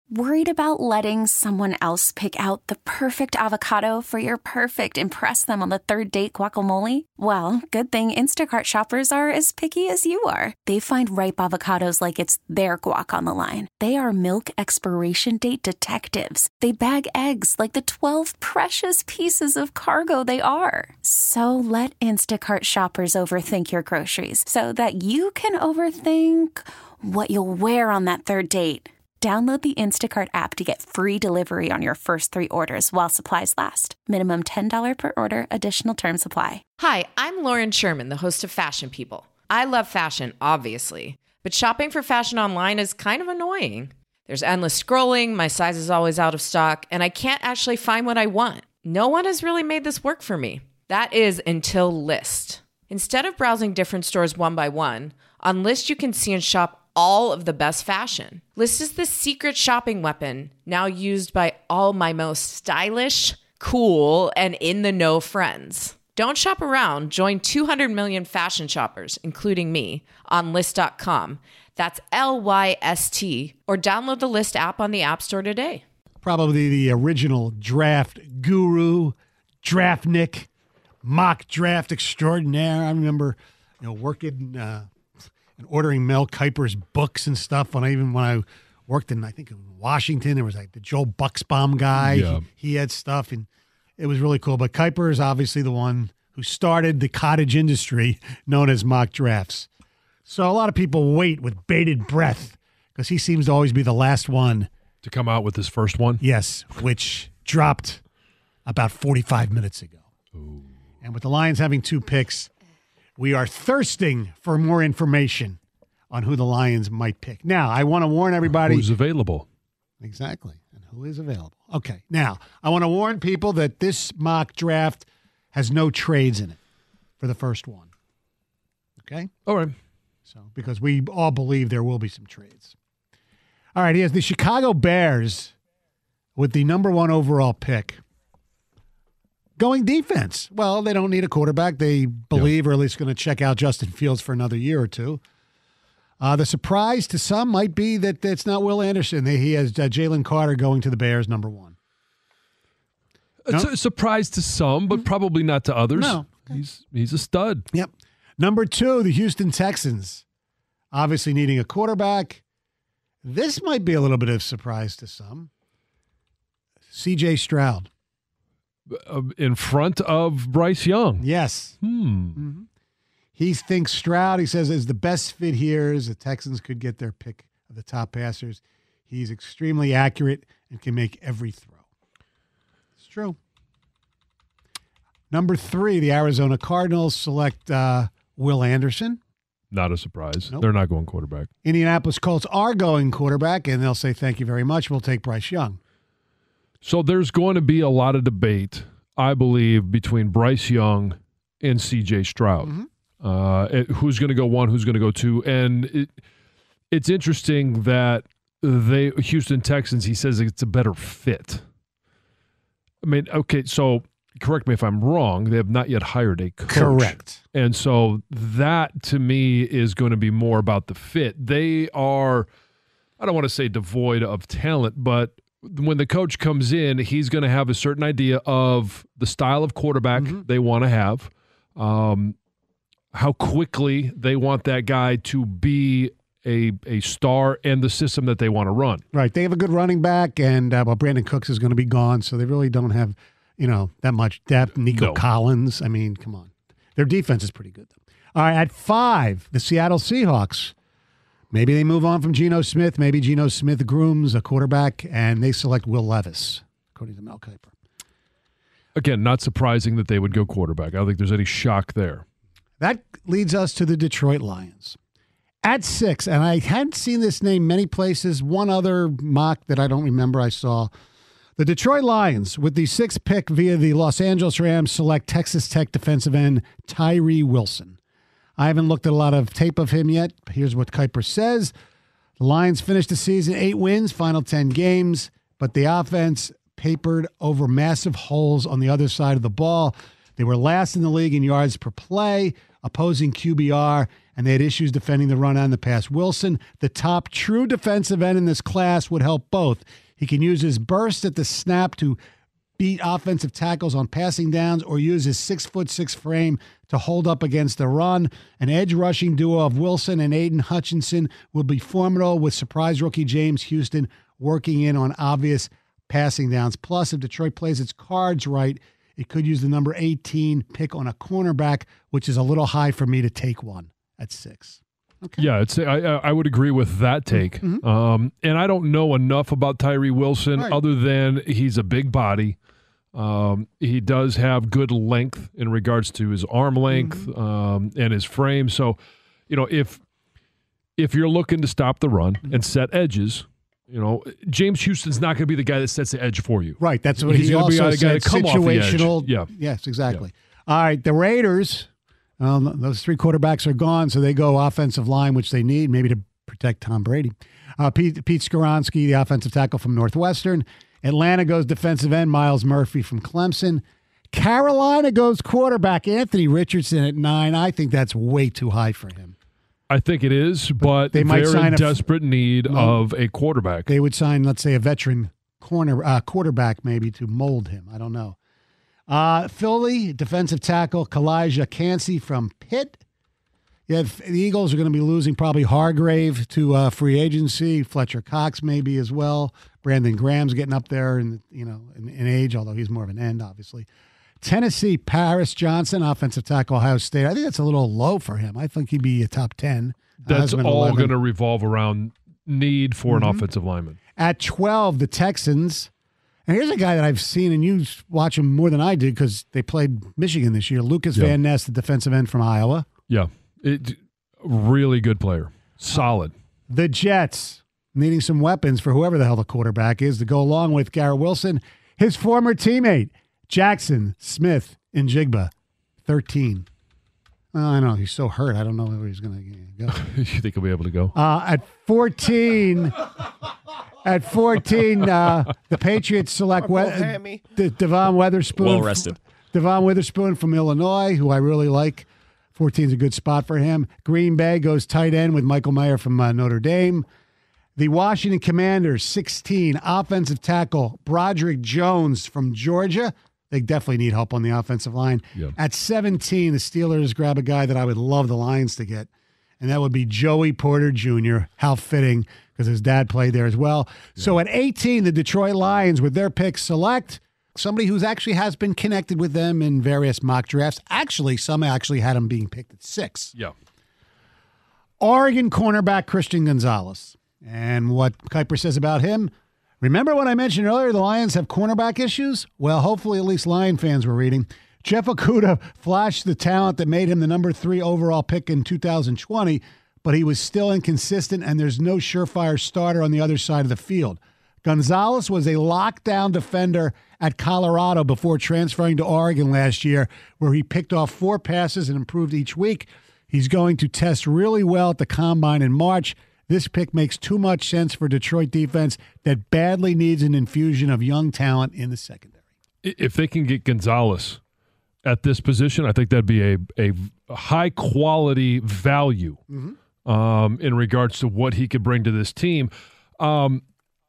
Worried about letting someone else pick out the perfect avocado for your perfect impress them on the third date guacamole? Well, good thing Instacart shoppers are as picky as you are. They find ripe avocados like it's their guac on the line. They are milk expiration date detectives. They bag eggs like the 12 precious pieces of cargo they are. So let Instacart shoppers overthink your groceries so that you can overthink what you'll wear on that third date. Download the Instacart app to get free delivery on your first 3 orders while supplies last. Minimum $10 per order. Additional terms apply. Hi, I'm Lauren Sherman, the host of Fashion People. I love fashion, obviously, but shopping for fashion online is kind of annoying. There's endless scrolling, my size is always out of stock, and I can't actually find what I want. No one has really made this work for me. That is until Lyst. Instead of browsing different stores one by one, on Lyst you can see and shop all of the best fashion. Lyst is the secret shopping weapon now used by all my most stylish, cool, and in-the-know friends. Don't shop around. Join 200 million fashion shoppers, including me, on Lyst.com. That's Lyst, or download the Lyst app on the App Store today. Probably the original draft guru, draftnik, mock draft extraordinaire. I remember, working and ordering Mel Kiper's books and stuff. When I worked in, I think in Washington, there was like the Joe Bucksbaum guy. Yeah. He had stuff, and it was really cool. But Kiper is obviously the one who started the cottage industry known as mock drafts. So a lot of people wait with bated breath because he seems to always be the last one to come out with his first one. Yes, which dropped about 45 minutes ago. Ooh. And with the Lions having 2 picks, we are thirsting for more information on who the Lions might pick. Now, I want to warn everybody. Who's available. Exactly. And who is available. Okay. Now, I want to warn people that this mock draft has no trades in it for the first one. Okay? All right. So, because we all believe there will be some trades. All right. He has the Chicago Bears with the number 1 overall pick. Going defense. Well, they don't need a quarterback. They believe, or at least going to check out Justin Fields for another year or two. The surprise to some might be that it's not Will Anderson. He has Jalen Carter going to the Bears, number 1. It's a surprise to some, but probably not to others. No. Okay. He's a stud. Yep. Number 2, the Houston Texans. Obviously needing a quarterback. This might be a little bit of a surprise to some. C.J. Stroud. In front of Bryce Young. Yes. Mm-hmm. He thinks Stroud, he says, is the best fit here as the Texans could get their pick of the top passers. He's extremely accurate and can make every throw. It's true. Number 3, the Arizona Cardinals select Will Anderson. Not a surprise. Nope. They're not going quarterback. Indianapolis Colts are going quarterback, and they'll say, thank you very much. We'll take Bryce Young. So there's going to be a lot of debate, I believe, between Bryce Young and C.J. Stroud. Mm-hmm. Who's going to go 1, who's going to go 2. And it's interesting that Houston Texans, he says it's a better fit. I mean, okay, so correct me if I'm wrong. They have not yet hired a coach. Correct. And so that, to me, is going to be more about the fit. They are, I don't want to say devoid of talent, but when the coach comes in, he's going to have a certain idea of the style of quarterback they want to have, how quickly they want that guy to be a star and the system that they want to run. Right. They have a good running back, and Brandon Cooks is going to be gone, so they really don't have, that much depth. Nico Collins. I mean, come on. Their defense is pretty good, though. All right, at 5, the Seattle Seahawks. Maybe they move on from Geno Smith. Maybe Geno Smith grooms a quarterback, and they select Will Levis, according to Mel Kiper. Again, not surprising that they would go quarterback. I don't think there's any shock there. That leads us to the Detroit Lions. At 6, and I hadn't seen this name many places, one other mock that I don't remember I saw. The Detroit Lions, with the 6th pick via the Los Angeles Rams, select Texas Tech defensive end Tyree Wilson. I haven't looked at a lot of tape of him yet. Here's what Kiper says. The Lions finished the season 8 wins, final 10 games, but the offense papered over massive holes on the other side of the ball. They were last in the league in yards per play, opposing QBR, and they had issues defending the run and the pass. Wilson, the top true defensive end in this class, would help both. He can use his burst at the snap to beat offensive tackles on passing downs or use his 6'6" frame to hold up against the run. An edge rushing duo of Wilson and Aiden Hutchinson will be formidable, with surprise rookie James Houston working in on obvious passing downs. Plus, if Detroit plays its cards right, it could use the number 18 pick on a cornerback, which is a little high for me to take one at 6. Okay. Yeah, I would agree with that take. And I don't know enough about Tyree Wilson other than he's a big body. He does have good length in regards to his arm length and his frame. So, if you're looking to stop the run and set edges, James Houston's not going to be the guy that sets the edge for you. Right. That's what he's also going to be the guy to come situational. Off the edge. Yeah. Yes, exactly. Yeah. All right. The Raiders, those 3 quarterbacks are gone, so they go offensive line, which they need maybe to protect Tom Brady. Pete Skoronski, the offensive tackle from Northwestern. Atlanta goes defensive end, Miles Murphy from Clemson. Carolina goes quarterback, Anthony Richardson at 9. I think that's way too high for him. I think it is, but they're in desperate need of a quarterback. They would sign, let's say, a veteran quarterback maybe to mold him. I don't know. Philly, defensive tackle, Kalijah Cansey from Pitt. Yeah, the Eagles are going to be losing probably Hargrave to free agency. Fletcher Cox maybe as well. Brandon Graham's getting up there in age, although he's more of an end, obviously. Tennessee, Paris Johnson, offensive tackle, Ohio State. I think that's a little low for him. I think he'd be a top 10. That's all going to revolve around need for an offensive lineman. At 12, the Texans. And here's a guy that I've seen, and you watch him more than I did because they played Michigan this year. Lucas Van Ness, the defensive end from Iowa. Yeah. Really good player. Solid. The Jets needing some weapons for whoever the hell the quarterback is to go along with Garrett Wilson. His former teammate, Jackson Smith Njigba, 13. I know. He's so hurt. I don't know where he's going to go. You think he'll be able to go? At 14, the Patriots select Devon Witherspoon. Well rested. Devon Witherspoon from Illinois, who I really like. 14 is a good spot for him. Green Bay goes tight end with Michael Mayer from Notre Dame. The Washington Commanders, 16, offensive tackle Broderick Jones from Georgia. They definitely need help on the offensive line. Yep. At 17, the Steelers grab a guy that I would love the Lions to get, and that would be Joey Porter Jr. How fitting, because his dad played there as well. Yep. So at 18, the Detroit Lions, with their pick, select somebody who's actually has been connected with them in various mock drafts. Actually, some actually had him being picked at 6. Yeah. Oregon cornerback Christian Gonzalez. And what Kuiper says about him, remember when I mentioned earlier the Lions have cornerback issues? Well, hopefully at least Lion fans were reading. Jeff Okudah flashed the talent that made him the number 3 overall pick in 2020, but he was still inconsistent, and there's no surefire starter on the other side of the field. Gonzalez was a lockdown defender at Colorado before transferring to Oregon last year, where he picked off 4 passes and improved each week. He's going to test really well at the Combine in March. This pick makes too much sense for Detroit defense that badly needs an infusion of young talent in the secondary. If they can get Gonzalez at this position, I think that'd be a high-quality value in regards to what he could bring to this team. And,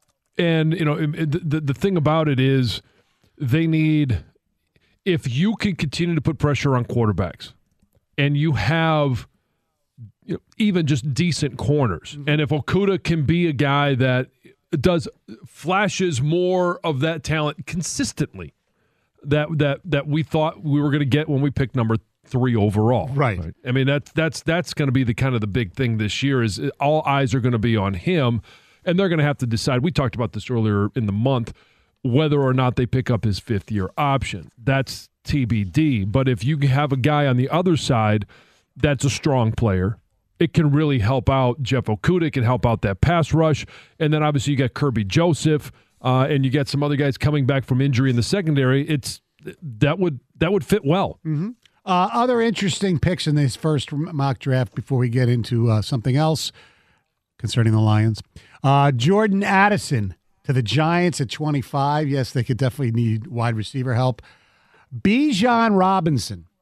the thing about it is they need – if you can continue to put pressure on quarterbacks and you have – even just decent corners. And if Okudah can be a guy that flashes more of that talent consistently that we thought we were going to get when we picked number 3 overall. Right. I mean, that's going to be the kind of the big thing this year is all eyes are going to be on him, and they're going to have to decide. We talked about this earlier in the month, whether or not they pick up his 5th-year option. That's TBD. But if you have a guy on the other side that's a strong player, it can really help out Jeff Okudah. It can help out that pass rush. And then obviously you got Kirby Joseph, and you get some other guys coming back from injury in the secondary. That would fit well. Mm-hmm. Other interesting picks in this first mock draft before we get into something else concerning the Lions. Jordan Addison to the Giants at 25. Yes, they could definitely need wide receiver help. Bijan Robinson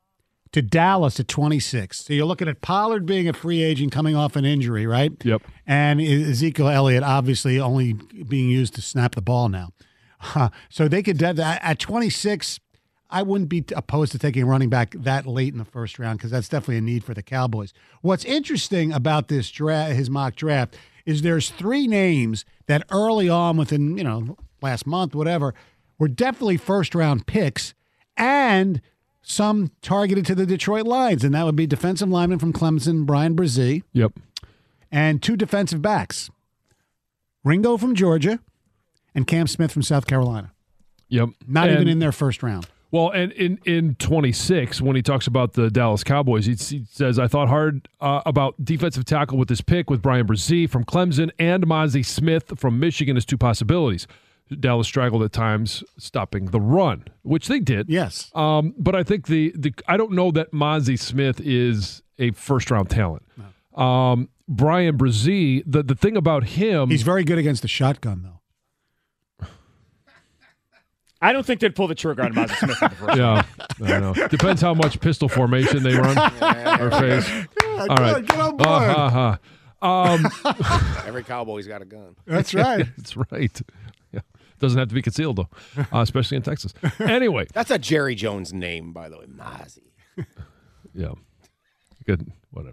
to Dallas at 26. So you're looking at Pollard being a free agent coming off an injury, right? Yep. And Ezekiel Elliott obviously only being used to snap the ball now. So they could at 26. I wouldn't be opposed to taking a running back that late in the first round because that's definitely a need for the Cowboys. What's interesting about this draft, his mock draft, is there's 3 names that early on within, last month, whatever, were definitely first-round picks and some targeted to the Detroit Lions, and that would be defensive lineman from Clemson, Brian Brzee. Yep. And 2 defensive backs, Ringo from Georgia and Cam Smith from South Carolina. Yep. Not even in their first round. Well, and in 26, when he talks about the Dallas Cowboys, he says, I thought hard about defensive tackle with this pick with Brian Brzee from Clemson and Mozzie Smith from Michigan as 2 possibilities. Dallas struggled at times stopping the run, which they did. Yes. But I think I don't know that Mozzie Smith is a first-round talent. No. Brian Brzee, the thing about him... He's very good against the shotgun, though. I don't think they'd pull the trigger on Mozzie Smith in the first round. I don't know. Depends how much pistol formation they run or face. All right. Get on board. Every Cowboy's got a gun. That's right. That's right. Yeah. Doesn't have to be concealed, though, especially in Texas. Anyway. That's a Jerry Jones name, by the way, Mozzie. Yeah. Good. Whatever.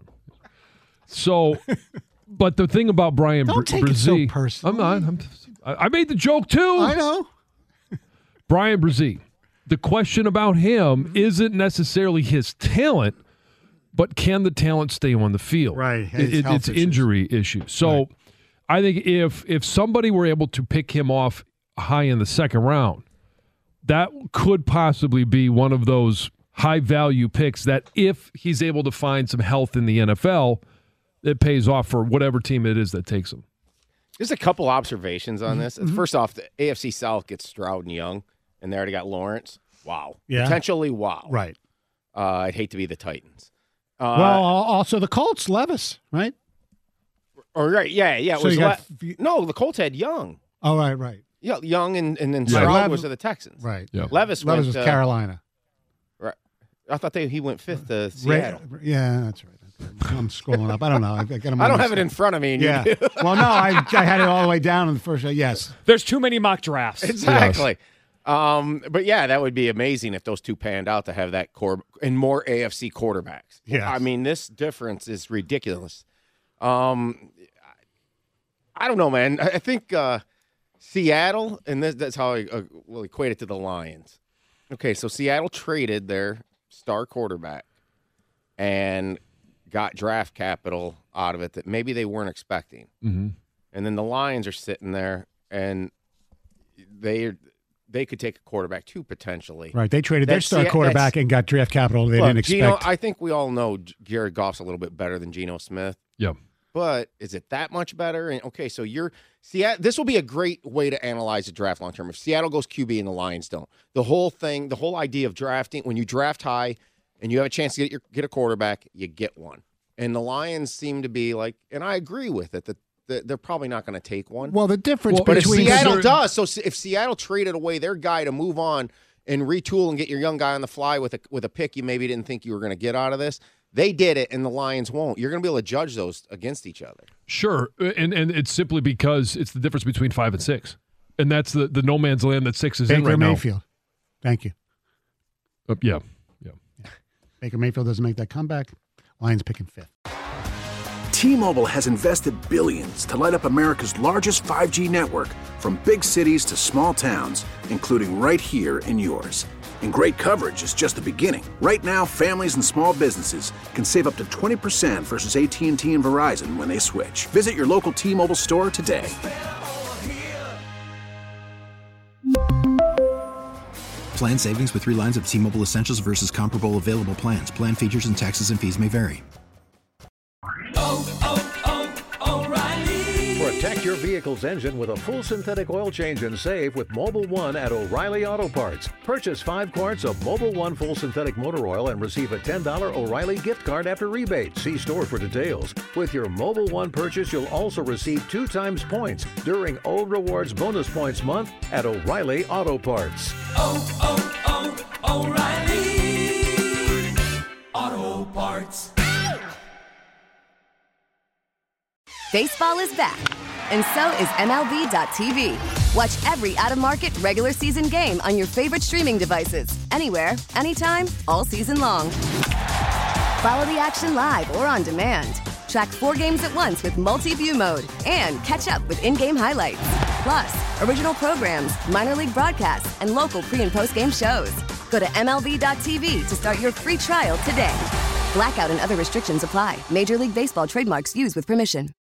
So, but the thing about Brian Don't take Brzee, it so personal. I'm not. I made the joke, too. I know. Brian Brzee, the question about him isn't necessarily his talent, but can the talent stay on the field? Right. It's injury issue. So right. I think if somebody were able to pick him off high in the second round, that could possibly be one of those high-value picks that if he's able to find some health in the NFL, it pays off for whatever team it is that takes him. Just a couple observations on this. First off, the AFC South gets Stroud and Young. And they already got Lawrence. Wow. Yeah. Potentially, wow. Right. I'd hate to be the Titans. Well, also the Colts, Levis, right? Oh, right. Yeah. It so was no, the Colts had Young. Oh, right. Yeah, Young and then Stroud was to the Texans. Right. Yeah. Levis was Carolina. Right. I thought he went 5th to Seattle. Yeah, that's right. I'm scrolling up. I don't know. I don't have it in front of me. Yeah. Well, no, I had it all the way down in the first. Yes. There's too many mock drafts. Exactly. Yes. But yeah, that would be amazing if those 2 panned out to have that core and more AFC quarterbacks. Yeah. I mean, this difference is ridiculous. I don't know, man. I think Seattle, and that's how I will equate it to the Lions. Okay, so Seattle traded their star quarterback and got draft capital out of it that maybe they weren't expecting. Mm-hmm. And then the Lions are sitting there, and they could take a quarterback too, potentially. Right. They traded their star quarterback and got draft capital they didn't expect. I think we all know Jared Goff's a little bit better than Geno Smith. Yeah. But is it that much better? And okay, so this will be a great way to analyze the draft long term. If Seattle goes QB and the Lions don't, the whole idea of drafting, when you draft high and you have a chance to get a quarterback, you get one. And the Lions seem to be like, and I agree with it, that they're probably not going to take one. Well, the difference but between if Seattle does, so if Seattle traded away their guy to move on and retool and get your young guy on the fly with a pick you maybe didn't think you were going to get out of this, they did it, and the Lions won't. You're going to be able to judge those against each other. Sure, and it's simply because it's the difference between 5 and 6, and that's the no man's land that 6 is in right now. Baker Mayfield. Thank you. Yeah. Baker Mayfield doesn't make that comeback. Lions picking 5th. T-Mobile has invested billions to light up America's largest 5G network, from big cities to small towns, including right here in yours. And great coverage is just the beginning. Right now, families and small businesses can save up to 20% versus AT&T and Verizon when they switch. Visit your local T-Mobile store today. Plan savings with 3 lines of T-Mobile Essentials versus comparable available plans. Plan features and taxes and fees may vary. Protect your vehicle's engine with a full synthetic oil change and save with Mobil 1 at O'Reilly Auto Parts. Purchase 5 quarts of Mobil 1 full synthetic motor oil and receive a $10 O'Reilly gift card after rebate. See store for details. With your Mobil 1 purchase, you'll also receive 2 times points during O Rewards Bonus Points Month at O'Reilly Auto Parts. O'Reilly Auto Parts. Baseball is back, and so is MLB.tv. Watch every out-of-market regular season game on your favorite streaming devices, anywhere, anytime, all season long. Follow the action live or on demand. Track 4 games at once with multi-view mode and catch up with in-game highlights. Plus, original programs, minor league broadcasts, and local pre- and post-game shows. Go to MLB.tv to start your free trial today. Blackout and other restrictions apply. Major League Baseball trademarks used with permission.